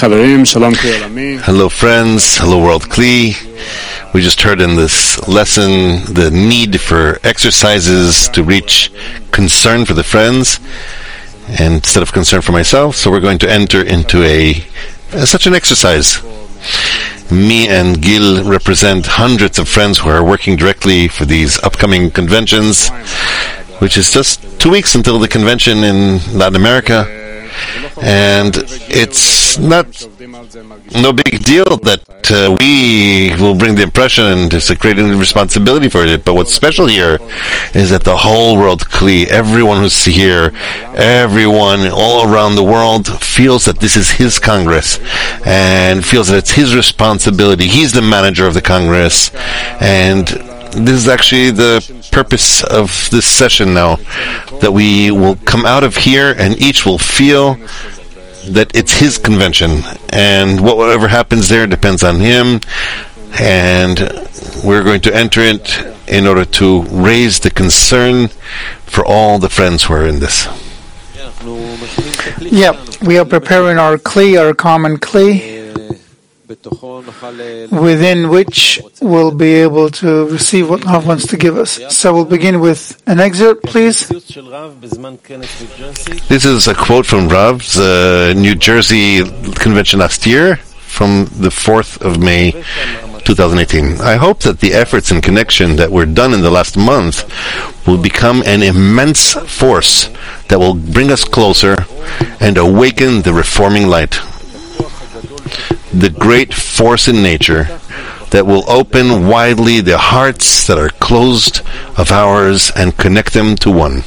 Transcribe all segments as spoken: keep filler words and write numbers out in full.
Hello friends, hello World Kli. We just heard in this lesson the need for exercises to reach concern for the friends and instead of concern for myself, so we're going to enter into a uh, such an exercise. Me and Gil represent hundreds of friends who are working directly for these upcoming conventions, which is just two weeks until the convention in Latin America. And it's not no big deal that uh, we will bring the impression and it's a great responsibility for it. But what's special here is that the whole World Kli, everyone who's here, everyone all around the world feels that this is his Congress and feels that it's his responsibility. He's the manager of the Congress, and this is actually the purpose of this session now, that we will come out of here and each will feel that it's his convention, and whatever happens there depends on him, and we're going to enter it in order to raise the concern for all the friends who are in this. Yeah, we are preparing our Kli, our common Kli, within which we'll be able to receive what God wants to give us. So we'll begin with an excerpt, please. This is a quote from Rav's uh, New Jersey convention last year, from the fourth of May, twenty eighteen. I hope that the efforts in connection that were done in the last month will become an immense force that will bring us closer and awaken the reforming light. The great force in nature that will open widely the hearts that are closed of ours and connect them to one.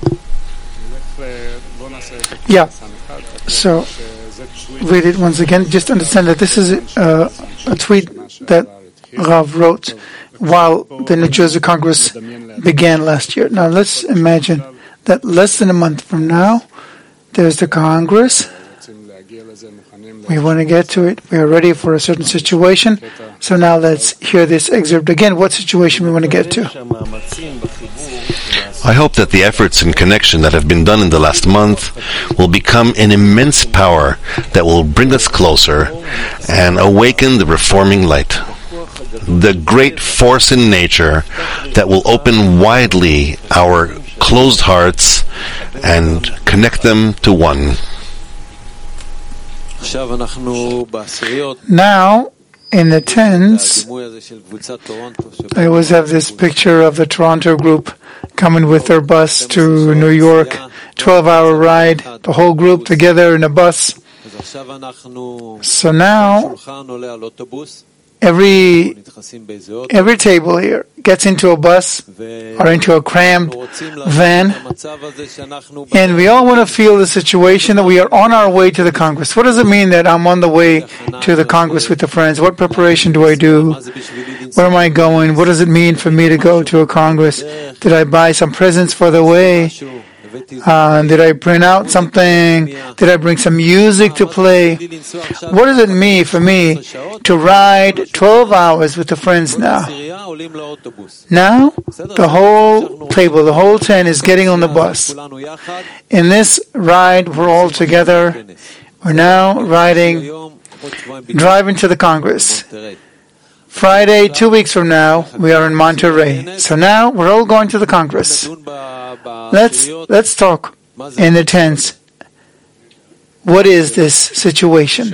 Yeah. So, read it once again. Just understand that this is uh, a tweet that Rav wrote while the New Jersey Congress began last year. Now, let's imagine that less than a month from now, there's the Congress. We want to get to it. We are ready for a certain situation. So now let's hear this excerpt again. What situation we want to get to? I hope that the efforts in connection that have been done in the last month will become an immense power that will bring us closer and awaken the reforming light. The great force in nature that will open widely our closed hearts and connect them to one. Now, in the tens, I always have this picture of the Toronto group coming with their bus to New York, twelve-hour ride, the whole group together in a bus. So now, every every table here gets into a bus or into a crammed van, and we all want to feel the situation that we are on our way to the Congress. What does it mean that I'm on the way to the Congress with the friends? What preparation do I do? Where am I going? What does it mean for me to go to a Congress? Did I buy some presents for the way? Uh, did I print out something? Did I bring some music to play? What does it mean for me to ride twelve hours with the friends now? Now, the whole table, the whole ten is getting on the bus. In this ride, we're all together. We're now riding, driving to the Congress. Friday, two weeks from now, we are in Monterey. So now, we're all going to the Congress. Let's let's talk in the tents. What is this situation?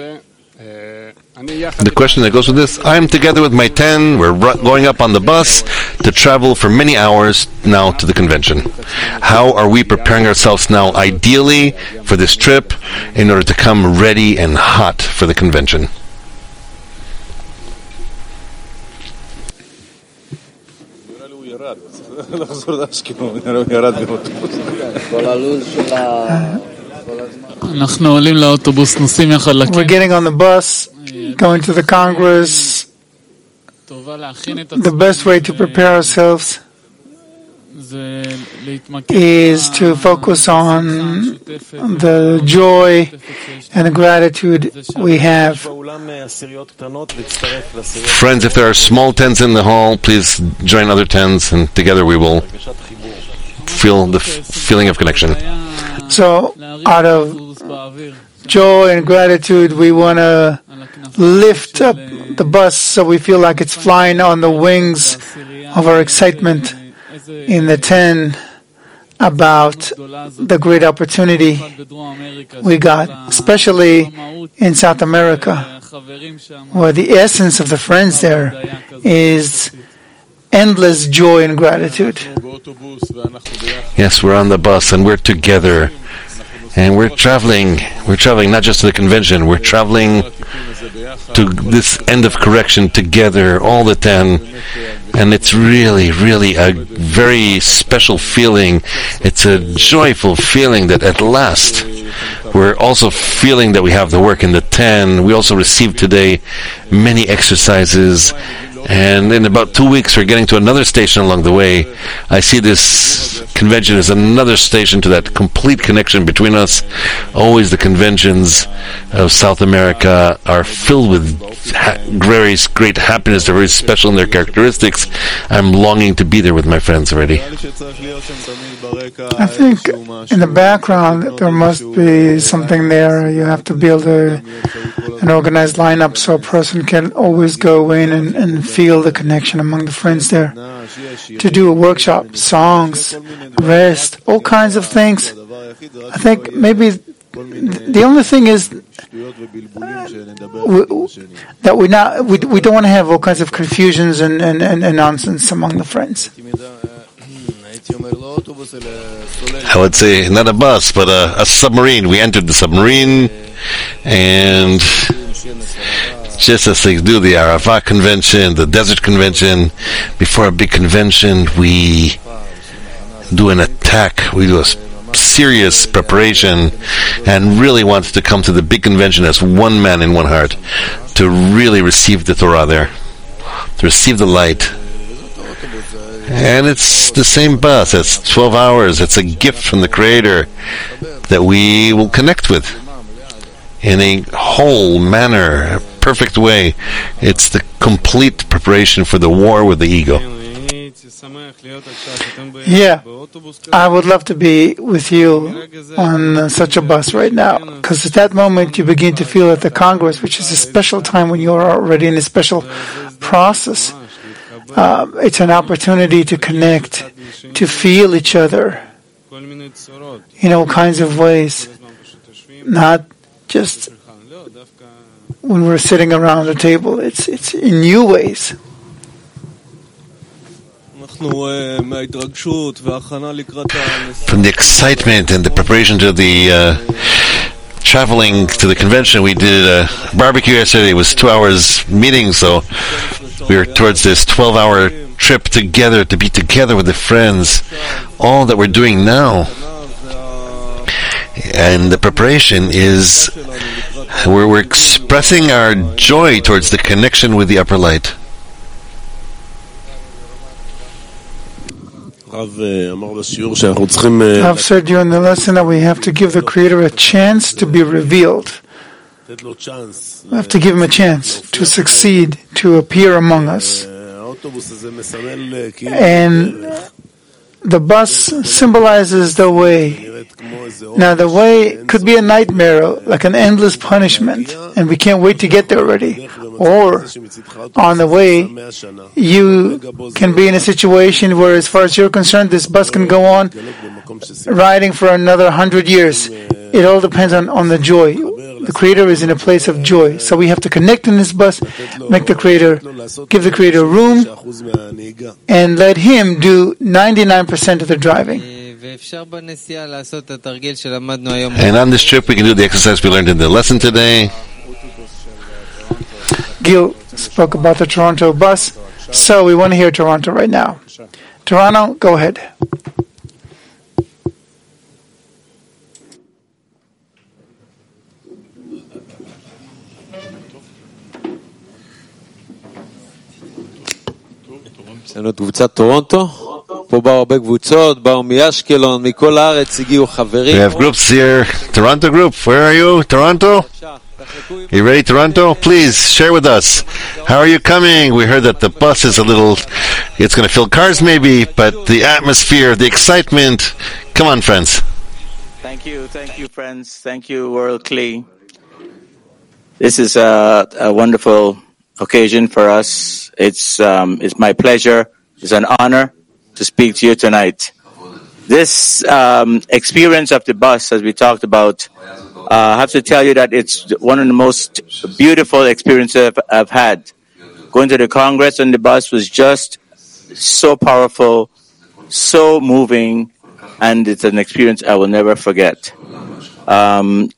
The question that goes with this: I am together with my ten. We're going up on the bus to travel for many hours now to the convention. How are we preparing ourselves now, ideally, for this trip, in order to come ready and hot for the convention? We're getting on the bus, going to the Congress. The best way to prepare ourselves is to focus on the joy and the gratitude we have. Friends, if there are small tents in the hall, please join other tents, and together we will feel the f- feeling of connection. So, out of joy and gratitude, we want to lift up the bus so we feel like it's flying on the wings of our excitement in the ten about the great opportunity we got, especially in South America, where the essence of the friends there is endless joy and gratitude. Yes, we're on the bus and we're together. And we're traveling, we're traveling not just to the convention, we're traveling to this end of correction together, all the ten. And it's really, really a very special feeling. It's a joyful feeling that at last we're also feeling that we have the work in the ten. We also received today many exercises. And in about two weeks, we're getting to another station along the way. I see this convention as another station to that complete connection between us. Always the conventions of South America are filled with ha- very great happiness. They're very special in their characteristics. I'm longing to be there with my friends already. I think in the background there must be something there. You have to build a, an organized lineup so a person can always go in and, and feel the connection among the friends there. To do a workshop, songs, rest, all kinds of things. I think maybe the only thing is uh, we, that we not we, we don't want to have all kinds of confusions and, and, and, and nonsense among the friends. I would say not a bus, but a, a submarine. We entered the submarine, and just as they do the Arava convention, the desert convention, before a big convention, we do an attack. We do a serious preparation, and really want to come to the big convention as one man in one heart, to really receive the Torah there, to receive the light. And it's the same bus. It's twelve hours. It's a gift from the Creator that we will connect with in a whole manner, a perfect way. It's the complete preparation for the war with the ego. Yeah, I would love to be with you on uh, such a bus right now, because at that moment you begin to feel at the Congress, which is a special time when you're already in a special process. Uh, it's an opportunity to connect, to feel each other in all kinds of ways, not just when we're sitting around the table. It's it's in new ways. From the excitement and the preparation to the uh, traveling to the convention, we did a barbecue yesterday. It was two hours meeting, so we were towards this twelve-hour trip together, to be together with the friends. All that we're doing now, and the preparation is where we're expressing our joy towards the connection with the upper light. I've said during the lesson that we have to give the Creator a chance to be revealed. We have to give Him a chance to succeed, to appear among us. And the bus symbolizes the way. Now, the way could be a nightmare, like an endless punishment, and we can't wait to get there already. Or, on the way, you can be in a situation where, as far as you're concerned, this bus can go on riding for another hundred years. It all depends on, on the joy. The Creator is in a place of joy. So we have to connect in this bus, make the Creator, give the Creator room, and let Him do ninety-nine percent of the driving. And on this trip, we can do the exercise we learned in the lesson today. Gil spoke about the Toronto bus, so we want to hear Toronto right now. Toronto, go ahead. יש לנו את קבוצת טורונטו, פה באו הרבה קבוצות, באו מאשקלון, מכל הארץ הגיעו חברים. We have groups here. Toronto group, where are you? Toronto? You ready, Toronto? Please share with us. How are you coming? We heard that the bus is a little, it's going to fill cars maybe, but the atmosphere, the excitement. Come on, friends. Thank you. Thank you, friends. Thank you, World Kli. This is a, a wonderful occasion for us. It's, um, it's my pleasure. It's an honor to speak to you tonight. This um, experience of the bus, as we talked about, uh, I have to tell you that it's one of the most beautiful experiences I've, I've had. Going to the Congress on the bus was just so powerful, so moving, and it's an experience I will never forget. Um,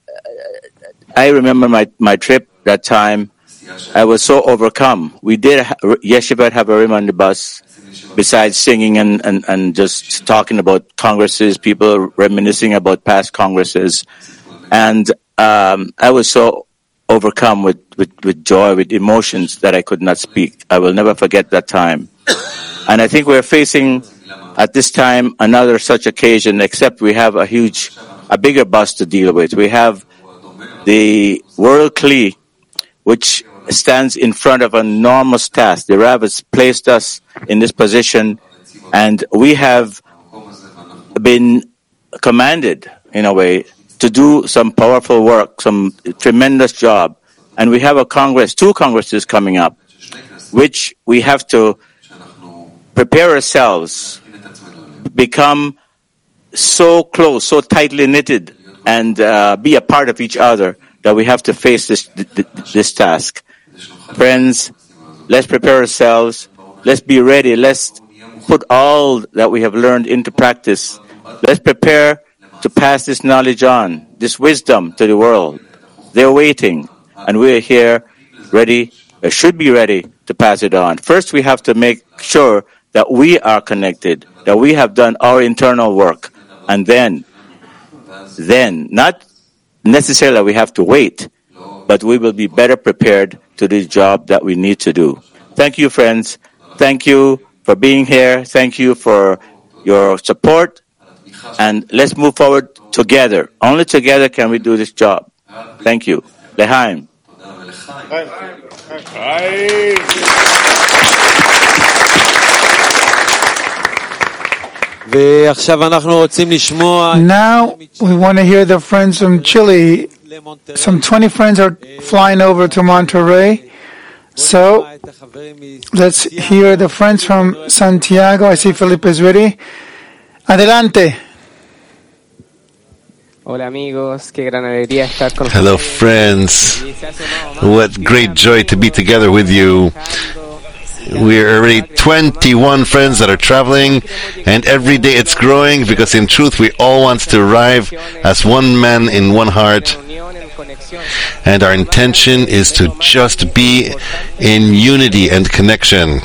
I remember my, my trip that time. I was so overcome. We did, Yeshivat Habarim on the bus. Besides singing and, and, and just talking about congresses, people reminiscing about past congresses. And um, I was so overcome with, with, with joy, with emotions that I could not speak. I will never forget that time. And I think we're facing at this time another such occasion, except we have a huge, a bigger bus to deal with. We have the World Kli, which stands in front of an enormous task. The Rav has placed us in this position, and we have been commanded, in a way, to do some powerful work, some tremendous job. And we have a Congress, two Congresses coming up, which we have to prepare ourselves, become so close, so tightly knitted, and uh, be a part of each other that we have to face this this task. Friends, let's prepare ourselves. Let's be ready. Let's put all that we have learned into practice. Let's prepare to pass this knowledge on, this wisdom to the world. They're waiting, and we're here ready, or should be ready to pass it on. First, we have to make sure that we are connected, that we have done our internal work, and then, then, not necessarily we have to wait, but we will be better prepared to the job that we need to do. Thank you, friends. Thank you for being here. Thank you for your support. And let's move forward together. Only together can we do this job. Thank you. L'chaim. Now we want to hear the friends from Chile. Some twenty friends are flying over to Monterrey. So let's hear the friends from Santiago. I see Felipe is ready. Adelante. Hello, friends. What great joy to be together with you. We're already twenty-one friends that are traveling, and every day it's growing, because in truth we all want to arrive as one man in one heart, and our intention is to just be in unity and connection.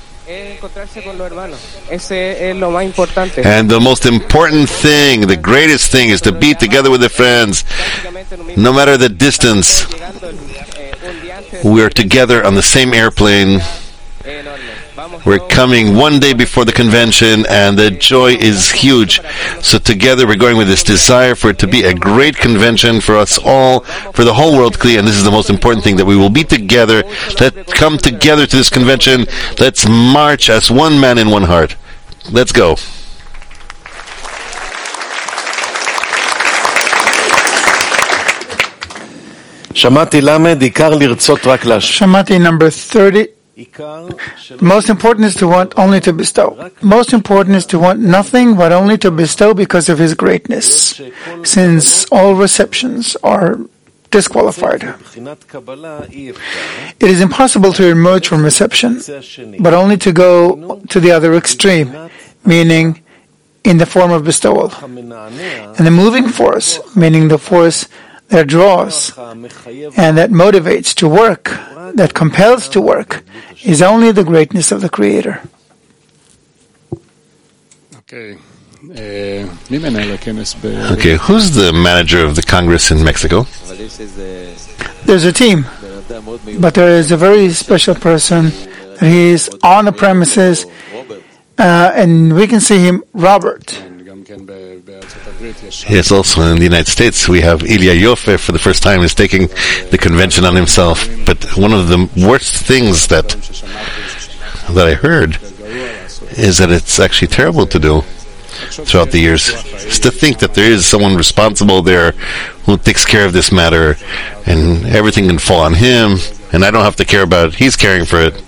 And the most important thing, the greatest thing, is to be together with the friends, no matter the distance. We're together on the same airplane. We're coming one day before the convention, and the joy is huge. So together we're going with this desire for it to be a great convention for us all, for the whole World Kli, and this is the most important thing, that we will be together. Let's come together to this convention. Let's march as one man in one heart. Let's go. Shamati number thirty. Most important is to want only to bestow. Most important is to want nothing but only to bestow because of His greatness, since all receptions are disqualified. It is impossible to emerge from reception, but only to go to the other extreme, meaning in the form of bestowal. And the moving force, meaning the force that draws and that motivates to work, that compels to work, is only the greatness of the Creator. Okay. Uh, okay, who's the manager of the Congress in Mexico? There's a team, but there is a very special person. He is on the premises, uh, and we can see him, Robert. Yes, also in the United States, we have Ilya Yofe for the first time is taking the convention on himself. But one of the worst things that that I heard is that it's actually terrible to do throughout the years. Is to think that there is someone responsible there who takes care of this matter, and everything can fall on him, and I don't have to care about it. He's caring for it.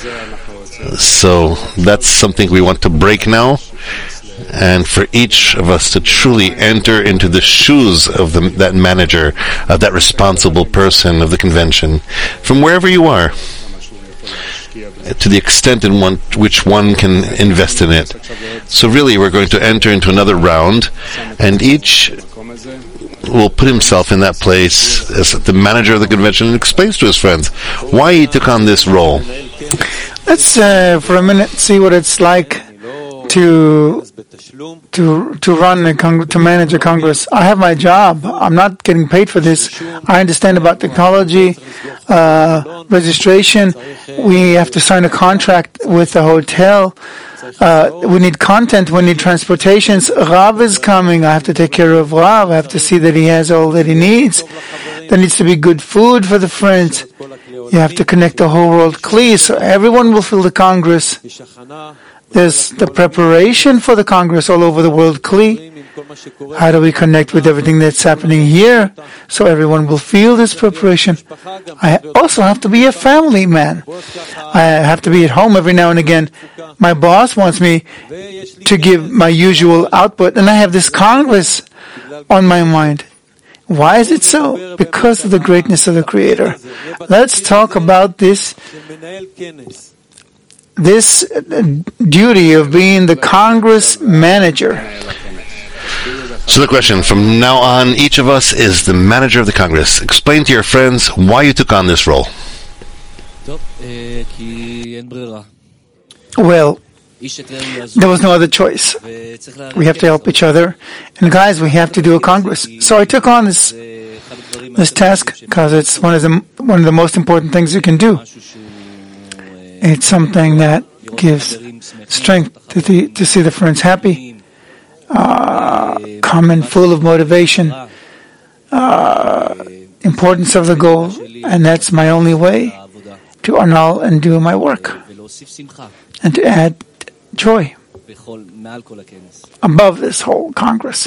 So that's something we want to break now, and for each of us to truly enter into the shoes of the, that manager, of that responsible person of the convention, from wherever you are, to the extent in one, which one can invest in it. So really, we're going to enter into another round, and each will put himself in that place as the manager of the convention and explains to his friends why he took on this role. Let's, uh, for a minute, see what it's like to to to run a cong- to manage a congress. I have my job. I'm not getting paid for this. I understand about technology, uh, registration. We have to sign a contract with the hotel. Uh, we need content. We need transportations. Rav is coming. I have to take care of Rav. I have to see that he has all that he needs. There needs to be good food for the friends. You have to connect the whole world Kli, so everyone will feel the Congress. There's the preparation for the Congress all over the world Kli. How do we connect with everything that's happening here so everyone will feel this preparation? I also have to be a family man. I have to be at home every now and again. My boss wants me to give my usual output, and I have this Congress on my mind. Why is it so? Because of the greatness of the Creator. Let's talk about this this duty of being the Congress manager. So the question, from now on, each of us is the manager of the Congress. Explain to your friends why you took on this role. Well, there was no other choice. We have to help each other. And guys, we have to do a Congress. So I took on this this task because it's one of the one of the most important things you can do. It's something that gives strength to the, to see the friends happy, uh, come and full of motivation, uh, importance of the goal, and that's my only way to annul and do my work and to add joy above this whole Congress.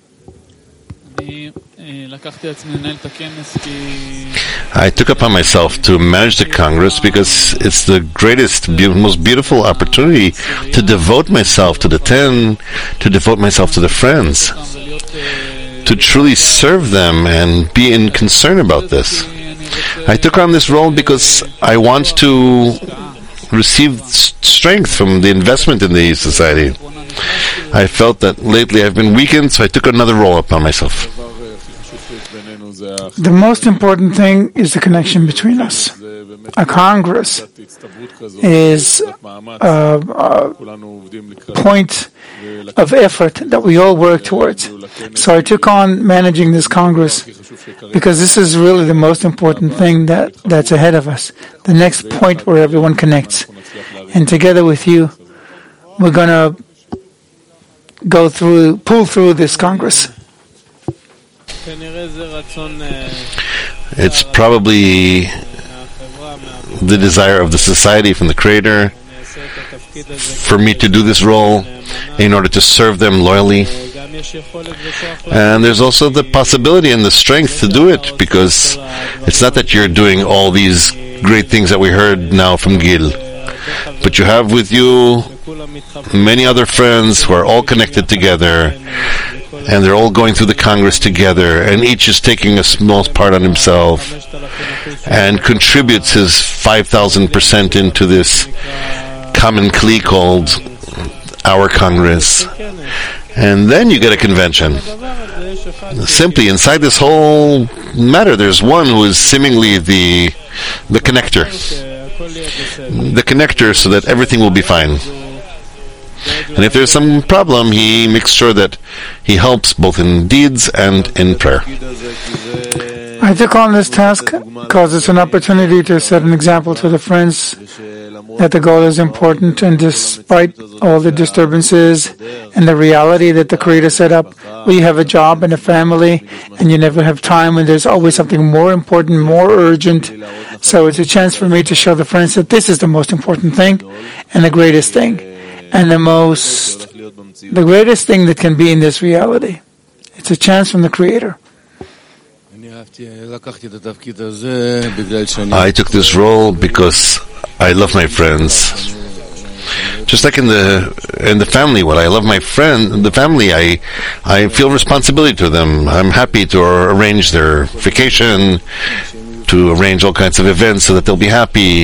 I took upon myself to manage the Congress because it's the greatest, be- most beautiful opportunity to devote myself to the ten, to devote myself to the friends, to truly serve them and be in concern about this. I took on this role because I want to receive strength from the investment in the society. I felt that lately I've been weakened, so I took another role upon myself. The most important thing is the connection between us. A Congress is a, a point of effort that we all work towards. So I took on managing this Congress because this is really the most important thing that, that's ahead of us. The next point where everyone connects. And together with you, we're going to go through, pull through this Congress. It's probably the desire of the society from the Creator for me to do this role in order to serve them loyally. And there's also the possibility and the strength to do it, because it's not that you're doing all these great things that we heard now from Gil, but you have with you many other friends who are all connected together, and they're all going through the Congress together, and each is taking a small part on himself and contributes his five thousand percent into this common Kli called our Congress. And then you get a convention. Simply inside this whole matter, there's one who is seemingly the the connector. The connector so that everything will be fine. And if there's some problem, he makes sure that he helps both in deeds and in prayer. I took on this task because it's an opportunity to set an example to the friends that the goal is important, and despite all the disturbances and the reality that the Creator set up, where you have a job and a family, and you never have time, and there's always something more important, more urgent. So it's a chance for me to show the friends that this is the most important thing, and the greatest thing, and the most, the greatest thing that can be in this reality. It's a chance from the Creator. I took this role because I love my friends. Just like in the in the family, when I love my friend, the family, I I feel responsibility to them. I'm happy to arrange their vacation, to arrange all kinds of events so that they'll be happy,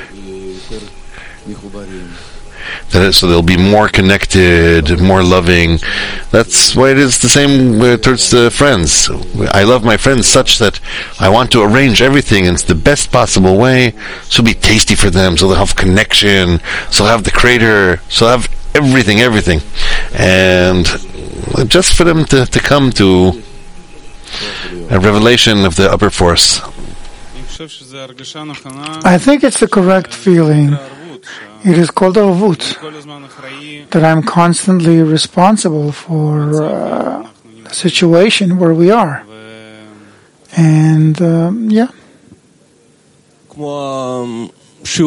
that so they'll be more connected, more loving. That's why it is the same towards the friends. I love my friends such that I want to arrange everything in the best possible way, so it'll be tasty for them, so they'll have connection, so they'll have the Creator, so they'll have everything, everything. And just for them to, to come to a revelation of the upper force. I think it's the correct feeling. It is called arvut, that I'm constantly responsible for uh, the situation where we are. And, um, yeah. Just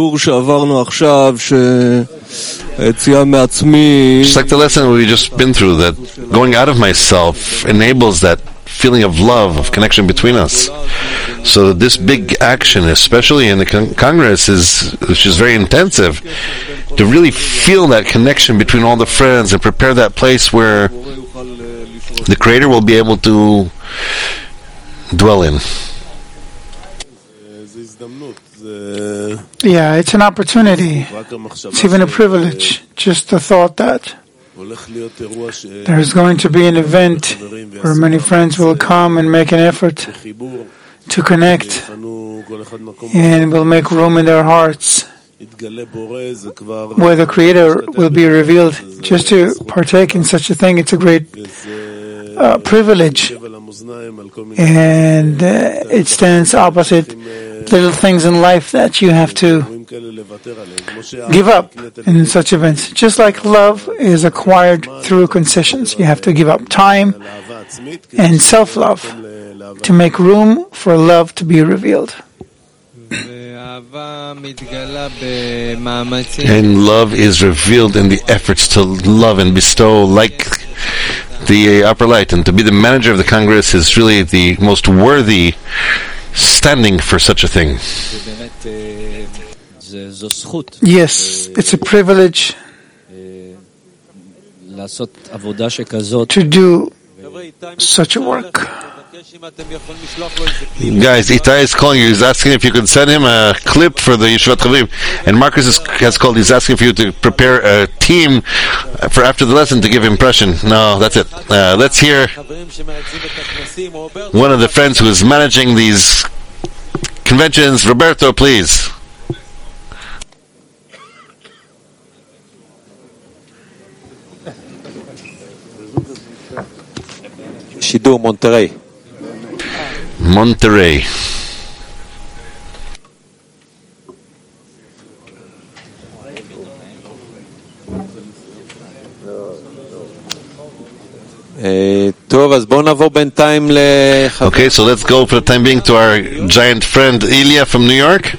like the lesson we've just been through, that going out of myself enables that feeling of love, of connection between us. So this big action, especially in the con- Congress, is which is very intensive, to really feel that connection between all the friends and prepare that place where the Creator will be able to dwell in. Yeah, it's an opportunity. It's even a privilege. Just the thought that there's going to be an event where many friends will come and make an effort to connect, and will make room in their hearts where the Creator will be revealed. Just to partake in such a thing, it's a great uh, privilege, and uh, it stands opposite little things in life that you have to give up in such events. Just like love is acquired through concessions, you have to give up time and self-love to make room for love to be revealed. And love is revealed in the efforts to love and bestow like the upper light. And to be the manager of the Congress is really the most worthy standing for such a thing. Yes, it's a privilege to do such a work. Guys, Itai is calling you. He's asking if you can send him a clip for the Yeshivat Chavim. And Marcus is, has called. He's asking for you to prepare a team for after the lesson to give impression. No, that's it. Uh, let's hear one of the friends who is managing these conventions. Roberto, please. Shidur Monterrey. Monterrey. Okay, so let's go for the time being to our giant friend Ilya from New York.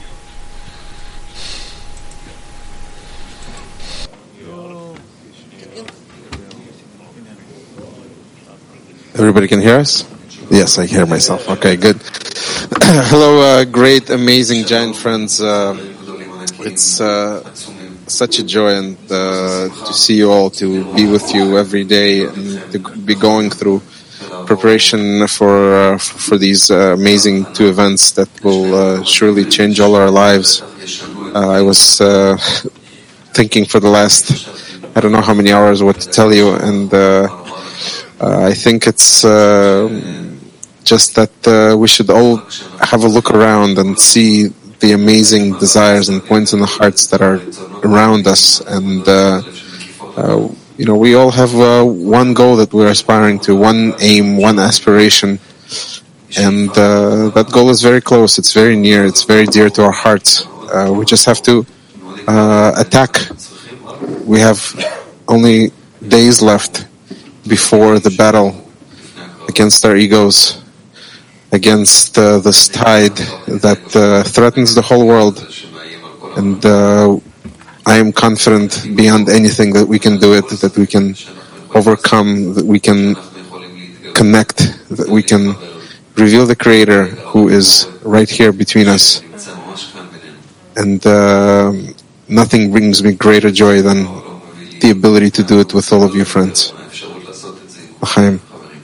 Everybody can hear us? Yes, I hear myself. Okay, good. Hello, uh, great, amazing giant friends. Uh, it's uh, such a joy and uh, to see you all, to be with you every day, and to be going through preparation for uh, for these uh, amazing two events that will uh, surely change all our lives. Uh, I was uh, thinking for the last, I don't know how many hours, what to tell you, and uh, uh, I think it's uh, just that uh, we should all have a look around and see the amazing desires and points in the hearts that are around us, and uh, uh, you know, we all have uh, one goal that we're aspiring to, one aim, one aspiration, and uh, that goal is very close, it's very near, it's very dear to our hearts. Uh, we just have to uh, attack. We have only days left before the battle against our egos, against uh, this tide that uh, threatens the whole world. And uh, I am confident beyond anything that we can do it, that we can overcome, that we can connect, that we can reveal the Creator who is right here between us. And uh, nothing brings me greater joy than the ability to do it with all of you friends. L'chaim.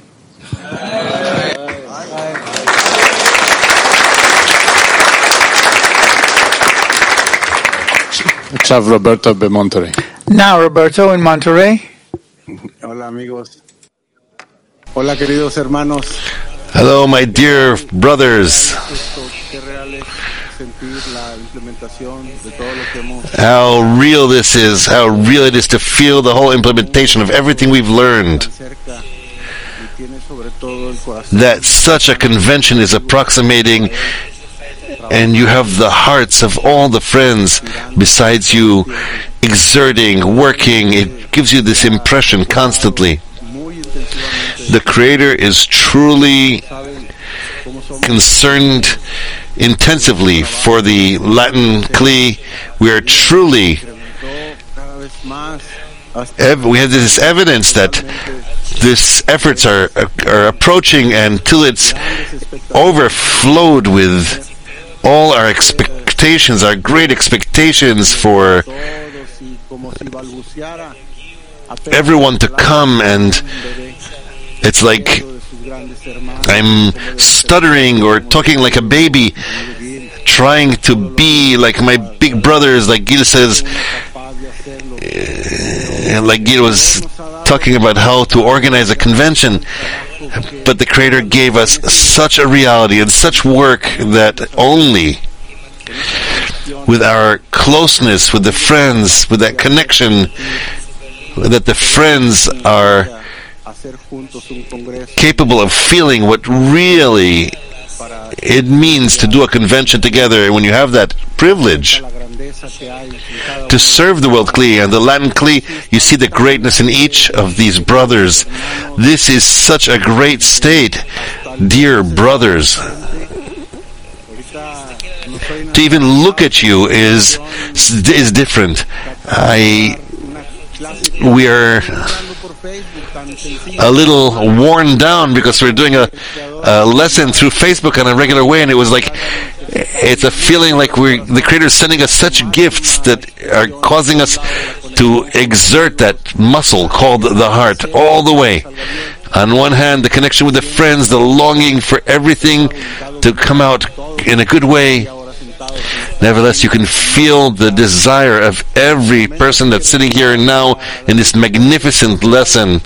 Now Roberto in Monterey. Hola amigos. Hola queridos hermanos. Hello, my dear brothers. How real this is, how real it is to feel the whole implementation of everything we've learned. That such a convention is approximating, and you have the hearts of all the friends besides you exerting, working. It gives you this impression constantly. The Creator is truly concerned intensively for the Latin Kli. We are truly ev- we have this evidence that these efforts are are approaching until it's overflowed with all our expectations, our great expectations for everyone to come, and it's like I'm stuttering or talking like a baby, trying to be like my big brothers, like Gil says, and like Gil was talking about how to organize a convention. But the Creator gave us such a reality and such work that only with our closeness with the friends, with that connection, that the friends are capable of feeling what really it means to do a convention together. And when you have that privilege to serve the world Kli and the Latin Kli, you see the greatness in each of these brothers. This is such a great state, dear brothers. To even look at you is is different. I we are a little worn down because we're doing a, a lesson through Facebook on a regular way, and it was like it's a feeling like we're the Creator is sending us such gifts that are causing us to exert that muscle called the heart all the way. On one hand, the connection with the friends, the longing for everything to come out in a good way. Nevertheless, you can feel the desire of every person that's sitting here now in this magnificent lesson.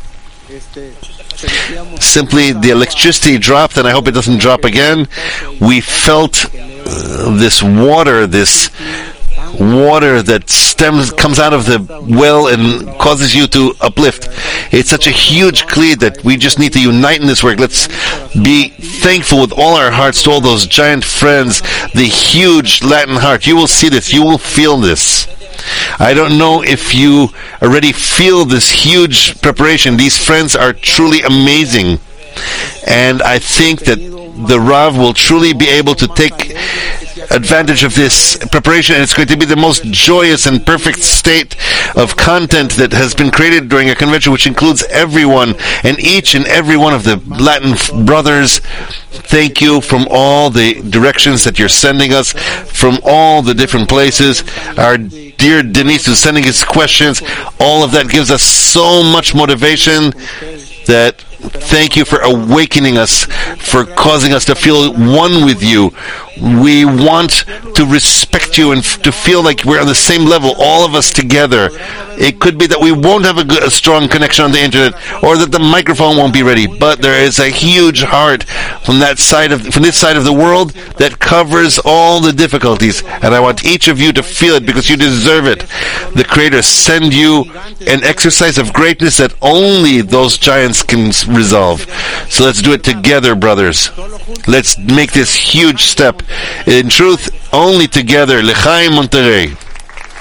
Simply, the electricity dropped, and I hope it doesn't drop again. We felt uh, this water, this water that stems, comes out of the well and causes you to uplift. It's such a huge Kli that we just need to unite in this work. Let's be thankful with all our hearts to all those giant friends, the huge Latin heart. You will see this. You will feel this. I don't know if you already feel this huge preparation. These friends are truly amazing. And I think that the Rav will truly be able to take advantage of this preparation, and it's going to be the most joyous and perfect state of content that has been created during a convention, which includes everyone and each and every one of the Latin brothers. Thank you from all the directions that you're sending us, from all the different places. Our dear Denise is sending his questions. All of that gives us so much motivation. That thank you for awakening us, for causing us to feel one with you. We want to respect you and f- to feel like we're on the same level, all of us together. It could be that we won't have a, good, a strong connection on the internet, or that the microphone won't be ready, but there is a huge heart from that side of from this side of the world that covers all the difficulties, and I want each of you to feel it because you deserve it. The Creator send you an exercise of greatness that only those giants can resolve. So let's do it together, brothers. Let's make this huge step. In truth, only together. L'chaim Monterey.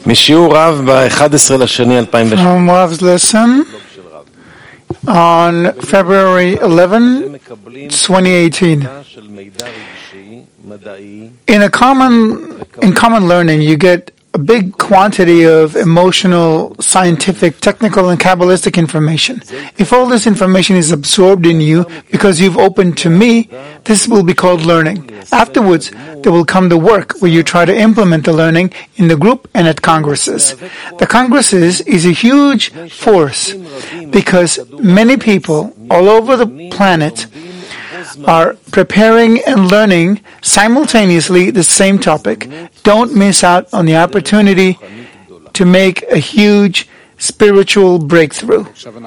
From Rav's lesson on February eleventh, twenty eighteen. In a common, in common learning, you get a big quantity of emotional, scientific, technical, and Kabbalistic information. If all this information is absorbed in you because you've opened to me, this will be called learning. Afterwards, there will come the work where you try to implement the learning in the group and at congresses. The congresses is a huge force because many people all over the planet are preparing and learning simultaneously the same topic. Don't miss out on the opportunity to make a huge spiritual breakthrough.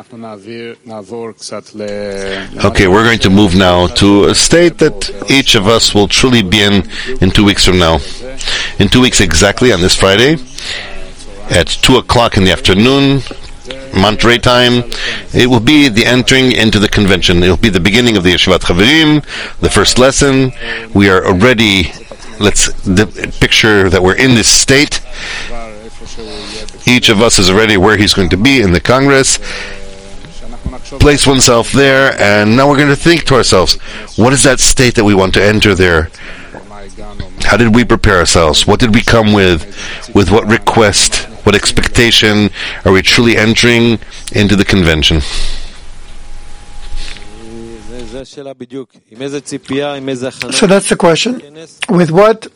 Okay, we're going to move now to a state that each of us will truly be in in two weeks from now. In two weeks exactly, on this Friday, at two o'clock in the afternoon, Monterey time, it will be the entering into the convention. It will be the beginning of the Yeshivat Chaverim, the first lesson. We are already, let's the, picture that we're in this state. Each of us is already where he's going to be in the Congress. Place oneself there, and now we're going to think to ourselves, what is that state that we want to enter there? How did we prepare ourselves? What did we come with? With what request? What expectation are we truly entering into the convention? So that's the question. With what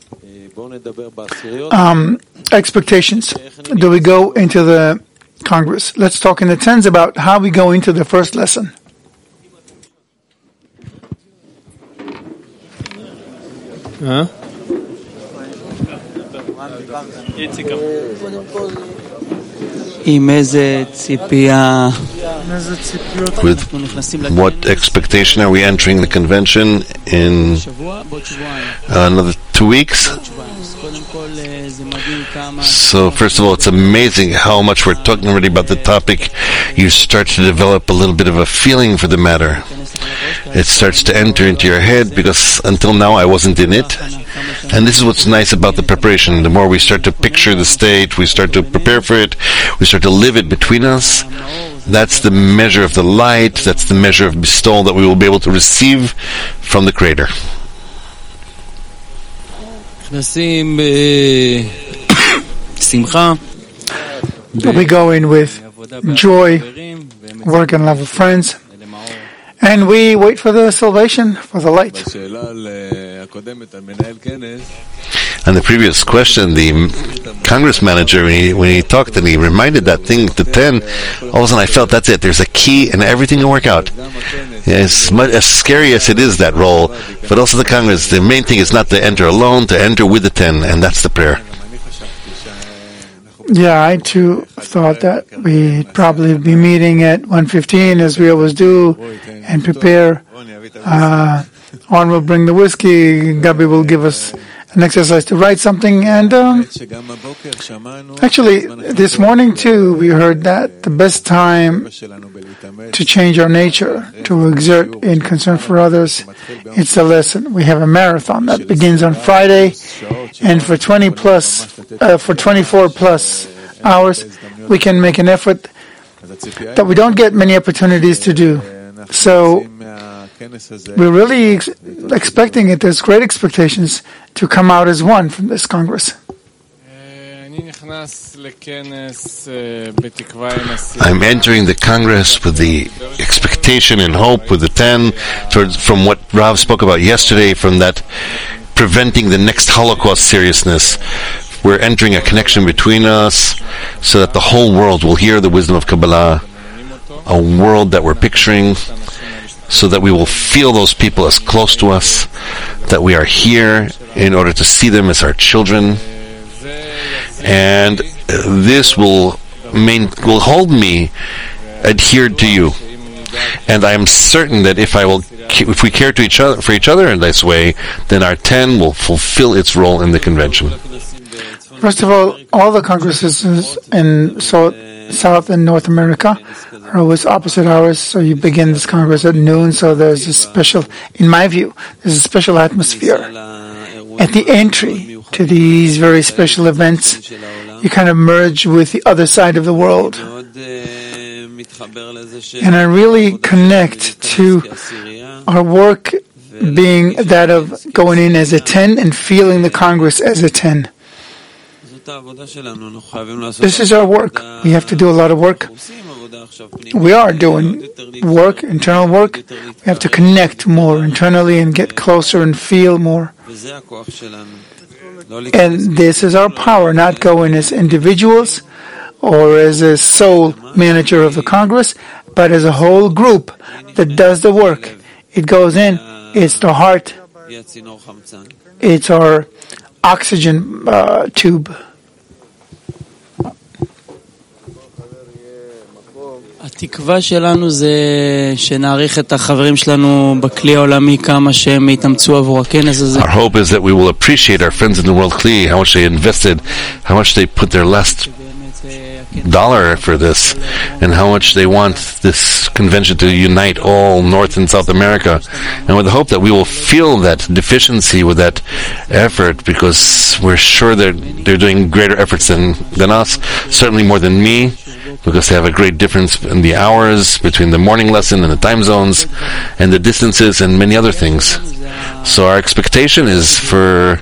um, expectations do we go into the Congress? Let's talk in the tens about how we go into the first lesson. Huh? With what expectation are we entering the convention in another two weeks? So first of all, it's amazing how much we're talking already about the topic. You start to develop a little bit of a feeling for the matter. It starts to enter into your head, because until now I wasn't in it. And this is what's nice about the preparation. The more we start to picture the state, we start to prepare for it, we start to live it between us, that's the measure of the light, that's the measure of bestowal that we will be able to receive from the Creator. We go in with joy, work and love with friends, and we wait for the salvation, for the light. On the previous question, the Congress manager, when he, when he talked and he reminded that thing to ten, all of a sudden I felt that's it. There's a key and everything will work out. As, much, as scary as it is, that role, but also the Congress, the main thing is not to enter alone, to enter with the ten, and that's the prayer. Yeah, I too thought that we'd probably be meeting at one fifteen, as we always do, and prepare. Uh, On will bring the whiskey, Gabi will give us an exercise to write something, and um, actually, this morning too, we heard that the best time to change our nature, to exert in concern for others, it's a lesson. We have a marathon that begins on Friday, and for twenty plus, uh, for twenty-four plus hours, we can make an effort that we don't get many opportunities to do. So we're really ex- expecting it. There's great expectations to come out as one from this Congress. I'm entering the Congress with the expectation and hope, with the ten, towards, from what Rav spoke about yesterday, from that preventing the next Holocaust seriousness. We're entering a connection between us so that the whole world will hear the wisdom of Kabbalah, a world that we're picturing, so that we will feel those people as close to us, that we are here in order to see them as our children. And this will main, will hold me adhered to you. And I am certain that if I will, if we care to each other for each other in this way, then our ten will fulfill its role in the convention. First of all, all the congresses in South, South and North America are always opposite hours, so you begin this Congress at noon, so there's a special, in my view, there's a special atmosphere. At the entry to these very special events, you kind of merge with the other side of the world. And I really connect to our work being that of going in as a ten and feeling the Congress as a ten. This is our work. We have to do a lot of work. We are doing work, internal work. We have to connect more internally and get closer and feel more. And this is our power, not go in as individuals or as a sole manager of the Congress, but as a whole group that does the work. It goes in, it's the heart, it's our oxygen uh, tube. התקווה שלנו זה שנעריך את החברים שלנו בכלי העולמי כמה שהם התאמצו עבור הכנס הזה. Our hope is that we will appreciate our friends in the World Kli, how much they invested, how much they put their last dollar for this, and how much they want this convention to unite all North and South America. And with the hope that we will feel that deficiency with that effort, because we're sure they're, they're doing greater efforts than, than us, certainly more than me, because they have a great difference in the hours between the morning lesson and the time zones and the distances and many other things. So our expectation is for...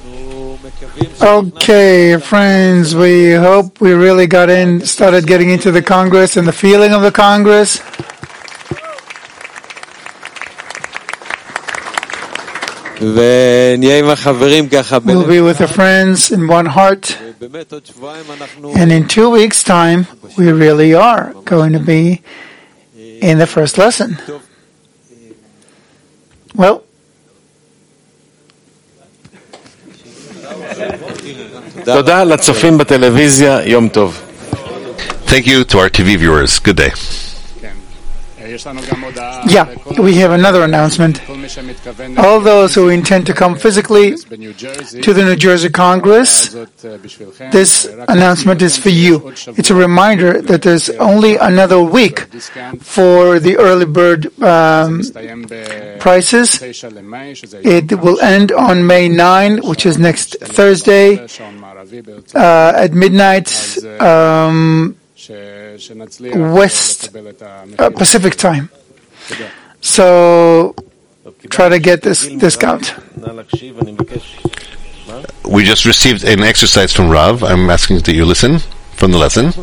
Okay, friends, we hope we really got in, started getting into the Congress and the feeling of the Congress. We'll be with the friends in one heart. And in two weeks' time, we really are going to be in the first lesson. Well, Thank you to our T V viewers. Good day. Yeah, we have another announcement. All those who intend to come physically to the New Jersey Congress, this announcement is for you. It's a reminder that there's only another week for the early bird um, prices. It will end on May ninth, which is next Thursday, uh, at midnight. Um, West uh, Pacific time. So try to get this discount. We just received an exercise from Rav. I'm asking that you listen from the lesson.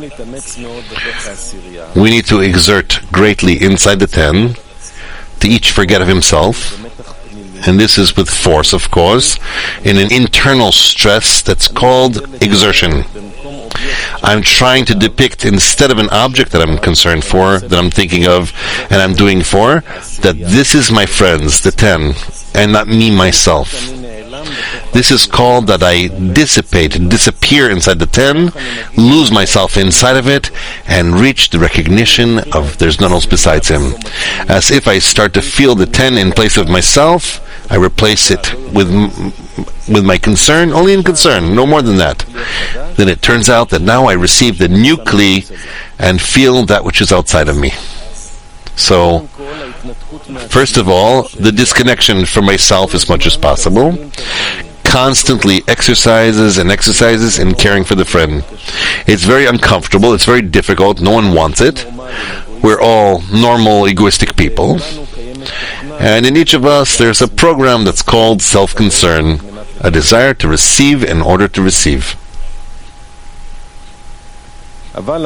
We need to exert greatly inside the ten, to each forget of himself. And this is with force, of course, in an internal stress that's called exertion. I'm trying to depict, instead of an object that I'm concerned for, that I'm thinking of, and I'm doing for, that this is my friends, the ten, and not me, myself. This is called that I dissipate, disappear inside the ten, lose myself inside of it, and reach the recognition of there's none else besides him. As if I start to feel the ten in place of myself, I replace it with with my concern, only in concern, no more than that. Then it turns out that now I receive the new Kli and feel that which is outside of me. So, first of all, the disconnection from myself as much as possible. Constantly exercises and exercises in caring for the friend. It's very uncomfortable, it's very difficult, no one wants it. We're all normal, egoistic people. And in each of us, there's a program that's called self-concern, a desire to receive in order to receive. But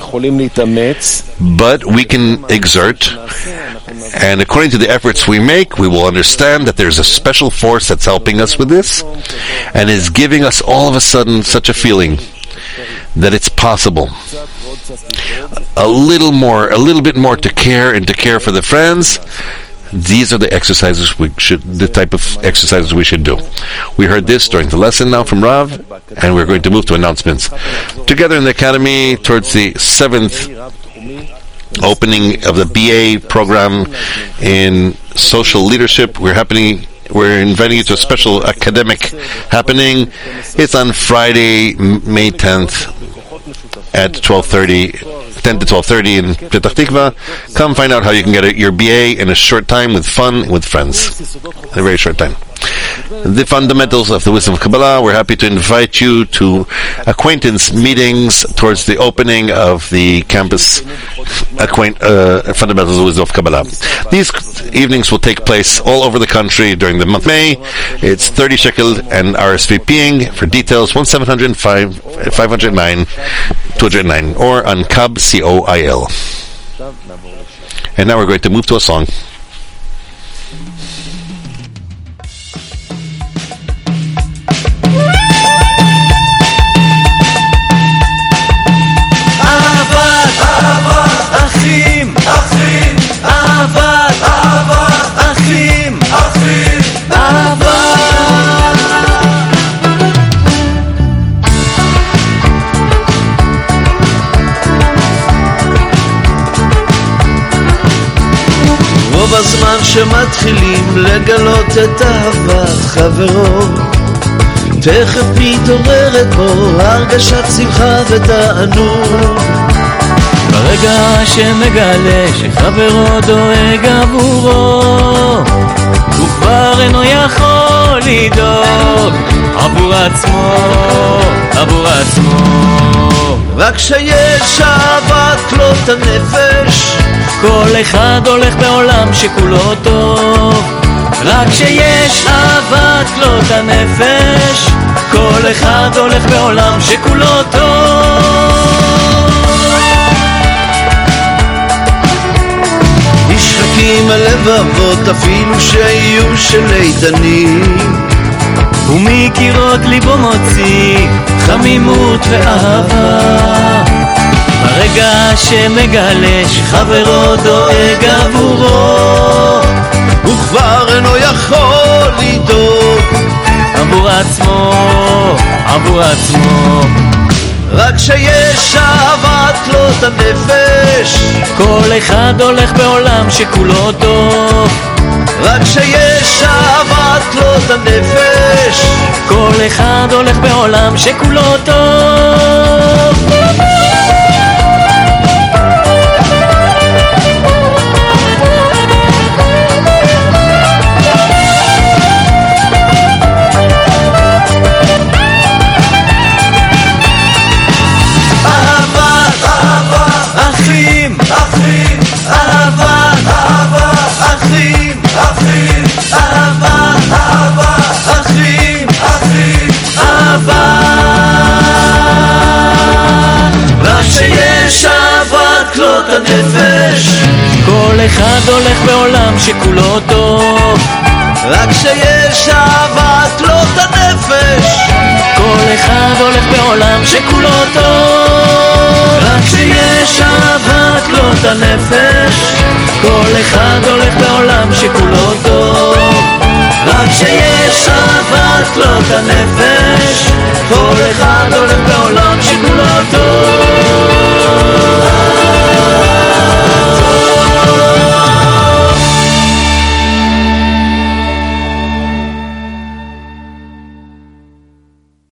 we can exert, and according to the efforts we make, we will understand that there's a special force that's helping us with this, and is giving us all of a sudden such a feeling that it's possible. A little more, a little bit more to care and to care for the friends. These are the exercises we should, the type of exercises we should do. We heard this during the lesson now from Rav, and we're going to move to announcements. Together in the Academy, towards the seventh opening of the B A program in social leadership, we're happening. We're inviting you to a special academic happening. It's on Friday, May tenth, at twelve thirty, ten to twelve thirty in Petach Tikva. Come find out how you can get a, your B A in a short time with fun, with friends. In a very short time. The fundamentals of the wisdom of Kabbalah. We're happy to invite you to acquaintance meetings towards the opening of the campus acquaint, uh, fundamentals of the wisdom of Kabbalah. These evenings will take place all over the country during the month of May. It's thirty shekel and R S V P ing. For details, one seven hundred five five hundred nine two hundred nine or on Cub C O I L. And now we're going to move to a song. אחים, אחים, אהבת, אהבת, אחים, אחים, אהבת. רוב הזמן שמתחילים לגלות את אהבת חברו, תכף מתעוררת בו הרגשת שמחה ותענוג. ברגע שמגלה שחברו דואג עבורו, הוא כבר אינו יכול לדאוג עבור עצמו, עבור עצמו. רק שיש אהבת כלות הנפש, כל אחד הולך בעולם שכולו טוב. רק שיש אהבת כלות הנפש, כל אחד הולך בעולם שכולו טוב. נשחקים הלבבות אפילו שיהיו של איתנים, ומקירות ליבו מוציא חמימות ואהבה. ברגע שמגלה שחברו דואג עבורו, הוא כבר אינו יכול לדאוג עבור עצמו, עבור עצמו. רק שיש אהבת כלות הנפש, כל אחד הולך בעולם שכולו טוב. רק שיש אהבת כלות הנפש, כל אחד הולך בעולם שכולו טוב. אחים, אחים, אהבת, אהבת, אחים, אחים, אהבת, אהבת, אחים, אחים, אהבת. רק שיש אהבת כלות הנפש, כל אחד הולך בעולם שכולו טוב. רק שיש אהבת כלות הנפש, כל אחד הולך בעולם שכולו טוב. רק שיש אהבת כלות הנפש, כל אחד הולך בעולם שכולו טוב. רק שיש אהבת כלות הנפש, כל אחד הולך בעולם שכולו טוב.